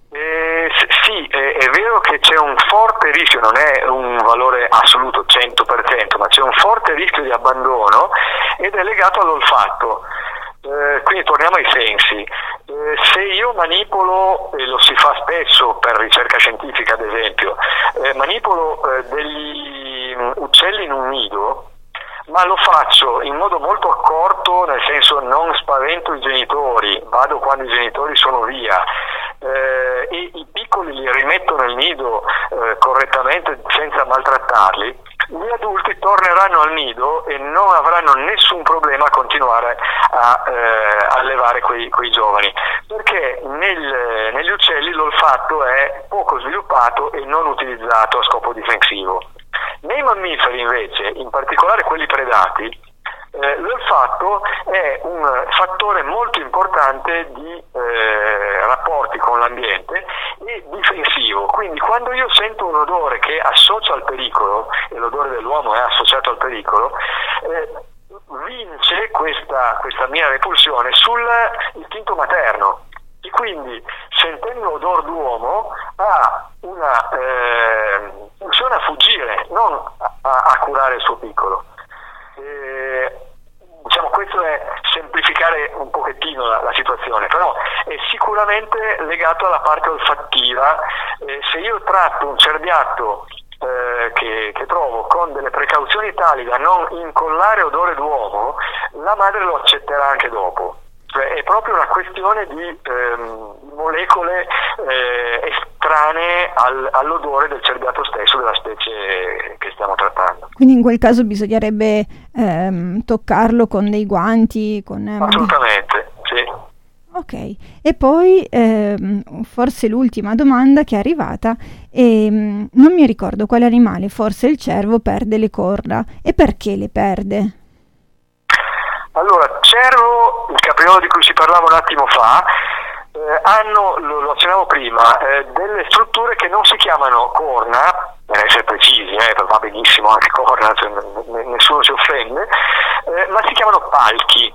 Eh, sì, è, è vero che c'è un forte rischio, non è un valore assoluto cento per cento, ma c'è un forte rischio di abbandono ed è legato all'olfatto. Eh, quindi torniamo ai sensi. Eh, se io manipolo, e lo si fa spesso per ricerca scientifica ad esempio, eh, manipolo eh, degli uccelli in un nido, ma lo faccio in modo molto accorto, nel senso non spavento i genitori, vado quando i genitori sono via, eh, e i piccoli li rimetto nel nido eh, correttamente senza maltrattarli, gli adulti torneranno al nido e non avranno nessun problema a continuare a eh, allevare quei, quei giovani, perché nel, negli uccelli l'olfatto è poco sviluppato e non utilizzato a scopo difensivo. Nei mammiferi invece, in particolare quelli predati, eh, l'olfatto è un fattore molto importante di eh, rapporti con l'ambiente e difensivo. Quindi quando io sento un odore che associo al pericolo, e l'odore dell'uomo è associato al pericolo, eh, vince questa, questa mia repulsione sull'istinto materno. E quindi sentendo odor d'uomo ha una eh, funzione a fuggire, non a, a curare il suo piccolo. E, diciamo, questo è semplificare un pochettino la, la situazione, però è sicuramente legato alla parte olfattiva. Eh, se io tratto un cerbiatto eh, che, che trovo con delle precauzioni tali da non incollare odore d'uomo, la madre lo accetterà anche dopo. Cioè è proprio una questione di ehm, molecole eh, estranee al, all'odore del cerbiatto stesso della specie che stiamo trattando. Quindi in quel caso bisognerebbe ehm, toccarlo con dei guanti? Con, ehm... Assolutamente, sì. Ok, e poi ehm, forse l'ultima domanda che è arrivata, ehm, non mi ricordo quale animale, forse il cervo, perde le corna, e perché le perde? Allora, cervo, il capriolo di cui si parlava un attimo fa, eh, hanno, lo, lo accennavo prima, eh, delle strutture che non si chiamano corna, per essere precisi, eh, va benissimo anche corna, cioè, n- nessuno si offende, eh, ma si chiamano palchi,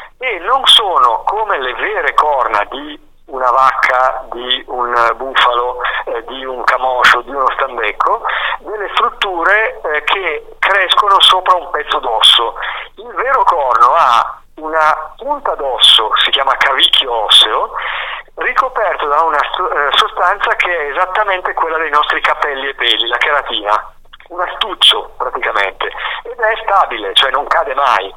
e non sono come le vere corna di una vacca, di un bufalo, eh, di un camoscio, di uno stambecco, delle strutture eh, che crescono sopra un pezzo d'osso. Il vero corno ha una punta d'osso, si chiama cavicchio osseo, ricoperto da una st- eh, sostanza che è esattamente quella dei nostri capelli e peli, la cheratina, un astuccio praticamente, ed è stabile, cioè non cade mai.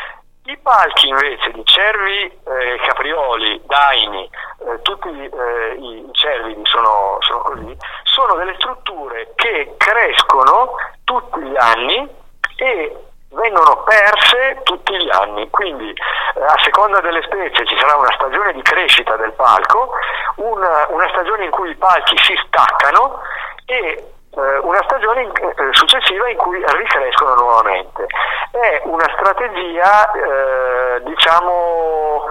I palchi invece di cervi, eh, caprioli, daini, eh, tutti eh, i cervidi sono, sono così, sono delle strutture che crescono tutti gli anni e vengono perse tutti gli anni, quindi eh, a seconda delle specie ci sarà una stagione di crescita del palco, una, una stagione in cui i palchi si staccano e una stagione in, eh, successiva in cui ricrescono nuovamente. È una strategia eh, diciamo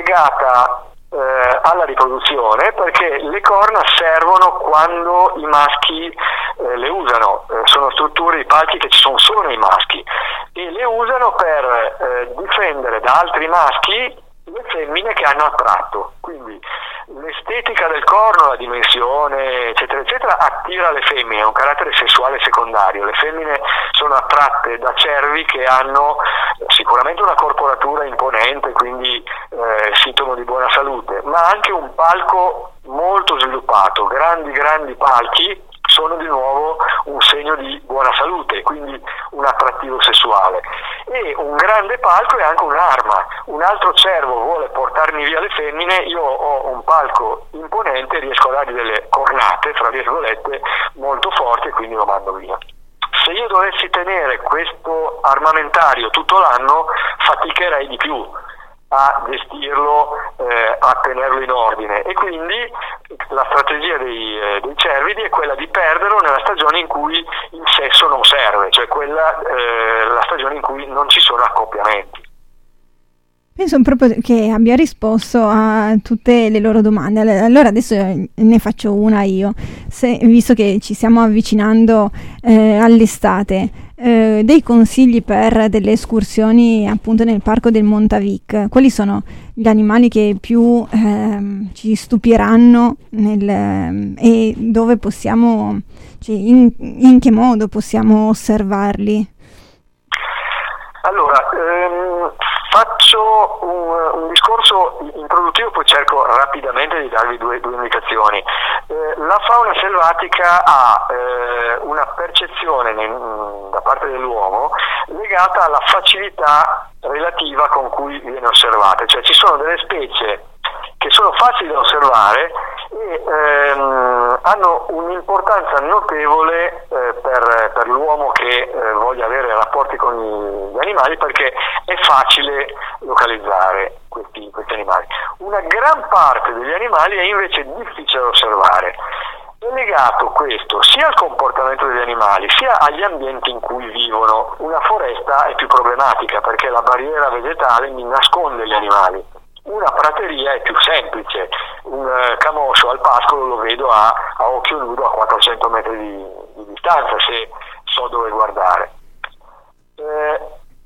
legata eh, alla riproduzione, perché le corna servono quando i maschi eh, le usano, eh, sono strutture, i palchi che ci sono solo nei maschi, e le usano per eh, difendere da altri maschi le femmine che hanno attratto. Quindi l'estetica del corno, la dimensione eccetera eccetera attira le femmine, ha un carattere sessuale secondario. Le femmine sono attratte da cervi che hanno sicuramente una corporatura imponente, quindi eh, sintomo di buona salute, ma anche un palco molto sviluppato. Grandi grandi palchi sono di nuovo un segno di buona salute, quindi un attrattivo sessuale. E un grande palco è anche un'arma. Un altro cervo vuole portarmi via le femmine, io ho un palco imponente, riesco a dargli delle cornate, fra virgolette, molto forti, e quindi lo mando via. Se io dovessi tenere questo armamentario tutto l'anno, faticherei di più a gestirlo, eh, a tenerlo in ordine, e quindi la strategia dei, eh, dei cervidi è quella di perderlo nella stagione in cui il sesso non serve, cioè quella eh, la stagione in cui non ci sono accoppiamenti. Penso proprio che abbia risposto a tutte le loro domande. Allora adesso ne faccio una io, Se, visto che ci stiamo avvicinando eh, all'estate, eh, dei consigli per delle escursioni appunto nel parco del Montavic. Quali sono gli animali che più eh, ci stupiranno nel, eh, e dove possiamo, cioè in, in che modo possiamo osservarli? Allora, ehm, faccio un, un discorso introduttivo, poi cerco rapidamente di darvi due, due indicazioni. Eh, la fauna selvatica ha eh, una percezione nel, da parte dell'uomo legata alla facilità relativa con cui viene osservata, cioè ci sono delle specie che sono facili da osservare e ehm, hanno un'importanza notevole eh, per, per l'uomo che eh, voglia avere rapporti con gli animali, perché è facile localizzare questi, questi animali. Una gran parte degli animali è invece difficile da osservare. È legato questo sia al comportamento degli animali sia agli ambienti in cui vivono. Una foresta è più problematica perché la barriera vegetale mi nasconde gli animali. Una prateria è più semplice, un uh, camoscio al pascolo lo vedo a, a occhio nudo a quattrocento metri di, di distanza, se so dove guardare. Eh,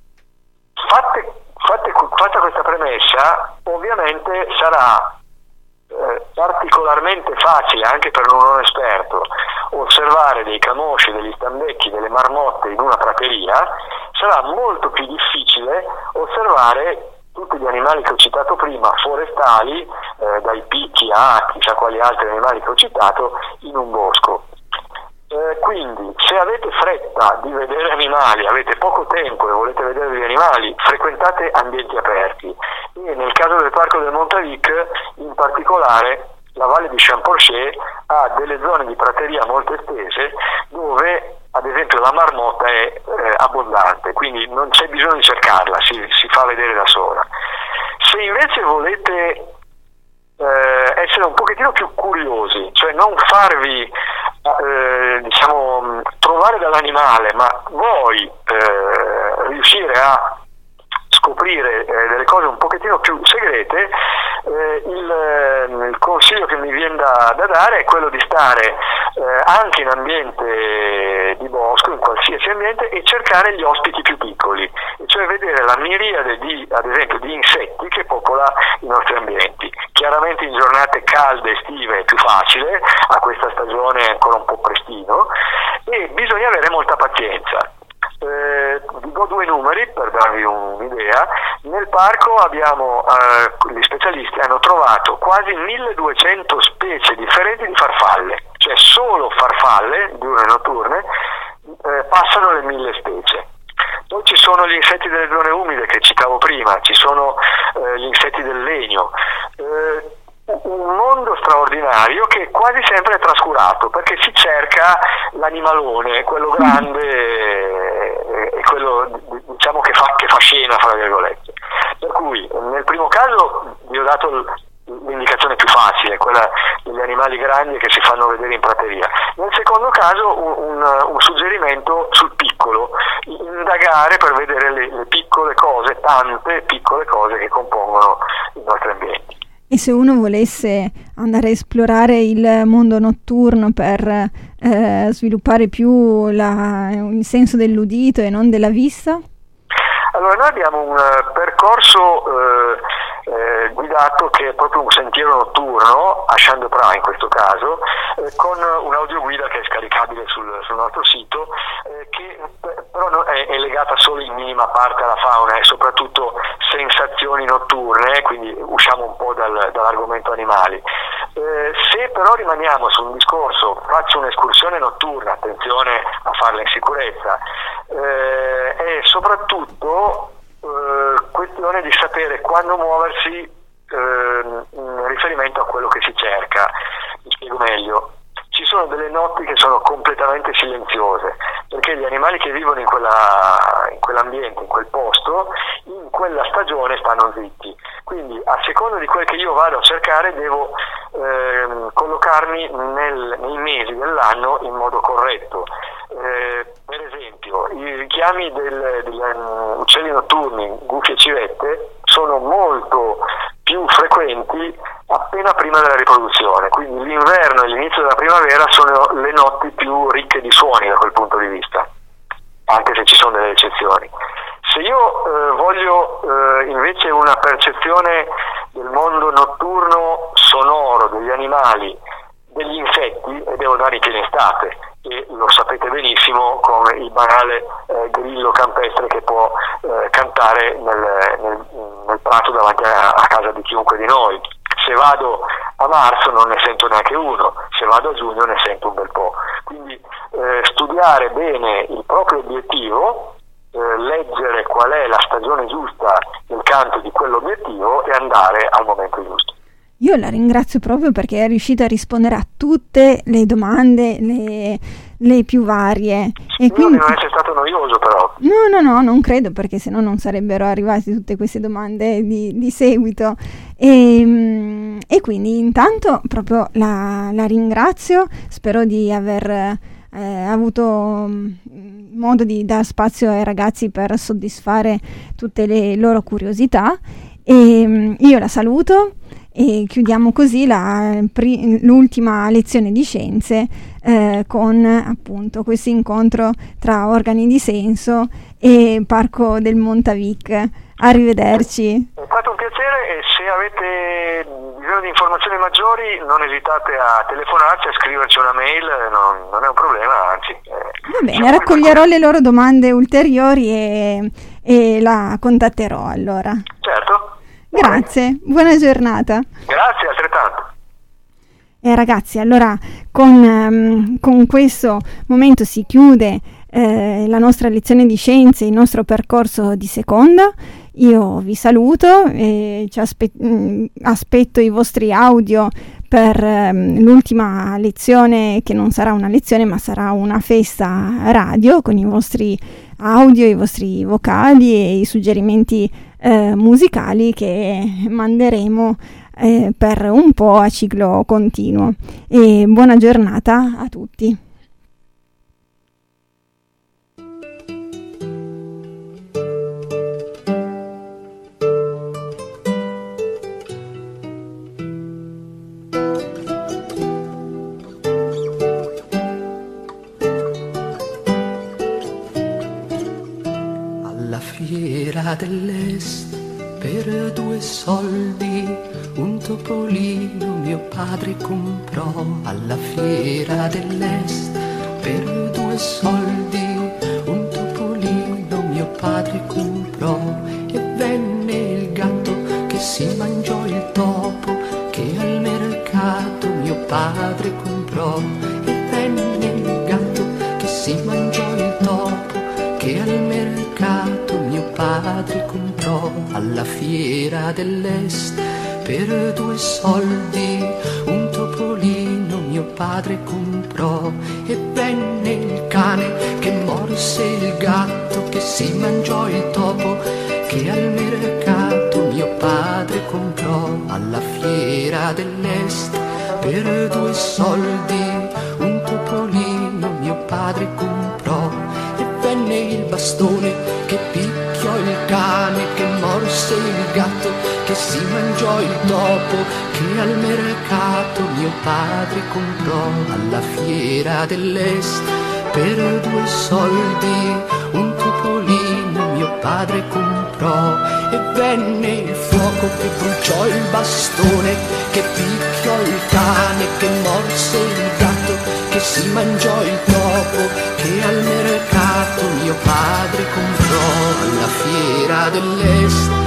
fatte, fatte, fatta questa premessa, ovviamente sarà eh, particolarmente facile anche per un non esperto osservare dei camosci, degli stambecchi, delle marmotte in una prateria. Sarà molto più difficile osservare tutti gli animali che ho citato prima, forestali, eh, dai picchi a chissà quali altri animali che ho citato, in un bosco. Eh, quindi, se avete fretta di vedere animali, avete poco tempo e volete vedere degli animali, frequentate ambienti aperti. E nel caso del parco del Montavic, in particolare, la valle di Champorcher ha delle zone di prateria molto estese dove ad esempio la marmotta è eh, abbondante, quindi non c'è bisogno di cercarla, si, si fa vedere da sola. Se invece volete eh, essere un pochettino più curiosi, cioè non farvi eh, diciamo trovare dall'animale, ma voi eh, riuscire a scoprire eh, delle cose un pochettino più segrete, eh, il, il consiglio che mi viene da, da dare è quello di stare eh, anche in ambiente di bosco, in qualsiasi ambiente, e cercare gli ospiti più piccoli, e cioè vedere la miriade di, ad esempio, di insetti che popola i nostri ambienti. Chiaramente in giornate calde, estive, è più facile, a questa stagione è ancora un po' prestino, e bisogna avere molta pazienza. Eh, vi do due numeri per darvi un'idea. Nel parco abbiamo eh, gli specialisti hanno trovato quasi milleduecento specie differenti di farfalle, cioè solo farfalle diurne e notturne eh, passano le mille specie. Poi ci sono gli insetti delle zone umide che citavo prima, ci sono eh, gli insetti del legno, eh, un mondo straordinario che quasi sempre è trascurato, perché si cerca l'animalone, quello grande e quello diciamo che fa, che fa scena, fra virgolette. Per cui nel primo caso vi ho dato l'indicazione più facile, quella degli animali grandi che si fanno vedere in prateria. Nel secondo caso un, un, un suggerimento sul piccolo, indagare per vedere le, le piccole cose, tante piccole cose che compongono i nostri ambienti. E se uno volesse andare a esplorare il mondo notturno per eh, sviluppare più la, il senso dell'udito e non della vista? Allora, noi abbiamo un uh, percorso uh, eh, guidato che è proprio un sentiero notturno, a Champ-de-Pras in questo caso, eh, con un'audioguida che è scaricabile sul, sul nostro sito, eh, che però no, è, è legata solo in minima parte alla fauna e soprattutto sensazioni notturne, quindi usciamo un po' dal, dall'argomento animali. Eh, se però rimaniamo su un discorso, faccio un'escursione notturna, attenzione a farla in sicurezza, eh, e soprattutto eh, questione di sapere quando muoversi eh, in riferimento a quello che si cerca. Mi spiego meglio. Ci sono delle notti che sono completamente silenziose, perché gli animali che vivono in, quella, in quell'ambiente, in quel posto, in quella stagione stanno zitti. Quindi a seconda di quel che io vado a cercare devo ehm, collocarmi nel, nei mesi dell'anno in modo corretto. Eh, per esempio i richiami del, degli um, uccelli notturni, guffi e civette, sono molto più frequenti appena prima della riproduzione, quindi l'inverno e l'inizio della primavera sono le notti più ricche di suoni da quel punto di vista, anche se ci sono delle eccezioni. Se io eh, voglio eh, invece una percezione del mondo notturno sonoro, degli animali, degli insetti, e devo andare in piena estate, e lo sapete benissimo come il banale eh, grillo campestre che può eh, cantare nel, nel, nel prato davanti a, a casa di chiunque di noi. Se vado a marzo non ne sento neanche uno, se vado a giugno ne sento un bel po'. Quindi eh, studiare bene il proprio obiettivo, eh, leggere qual è la stagione giusta del canto di quell'obiettivo e andare al momento giusto. Io la ringrazio proprio perché è riuscita a rispondere a tutte le domande, le, le più varie. E Io quindi... non essere stato noioso però. No, no, no, non credo, perché sennò non sarebbero arrivate tutte queste domande di, di seguito. E, e quindi intanto proprio la, la ringrazio, spero di aver eh, avuto modo di dar spazio ai ragazzi per soddisfare tutte le loro curiosità. E io la saluto. E chiudiamo così la, pri, l'ultima lezione di scienze eh, con appunto questo incontro tra organi di senso e Parco del Montavic. Arrivederci. È stato un piacere, e se avete bisogno di informazioni maggiori non esitate a telefonarci, a scriverci una mail, non, non è un problema, anzi. Eh, Va bene, raccoglierò le loro domande ulteriori e, e la contatterò allora. Certo. Grazie, buona giornata. Grazie, altrettanto. Eh, ragazzi, allora con, um, con questo momento si chiude eh, la nostra lezione di scienze, il nostro percorso di seconda. Io vi saluto e ci aspe- mh, aspetto i vostri audio per um, l'ultima lezione, che non sarà una lezione ma sarà una festa radio con i vostri audio, i vostri vocali e i suggerimenti Eh, musicali che manderemo eh, per un po' a ciclo continuo. E buona giornata a tutti. Alla fiera dell'est per due soldi un topolino mio padre comprò. Alla fiera dell'est per due soldi un topolino mio padre comprò. E venne il gatto che si mangiò il topo che al mercato mio padre comprò. E venne il gatto che si mangiò il topo che al mercato mio padre comprò. Alla fiera dell'est per due soldi un topolino mio padre comprò. E venne il cane che morse il gatto che si mangiò il topo che al mercato mio padre comprò. Alla fiera dell'est per due soldi un topolino mio padre comprò. Venne il bastone che picchiò il cane che morse il gatto che si mangiò il topo che al mercato mio padre comprò. Alla fiera dell'est per due soldi un topolino mio padre comprò. E venne il fuoco che bruciò il bastone che picchiò il cane che morse il gatto che si mangiò il topo che al mercato mio padre comprò. Alla fiera dell'est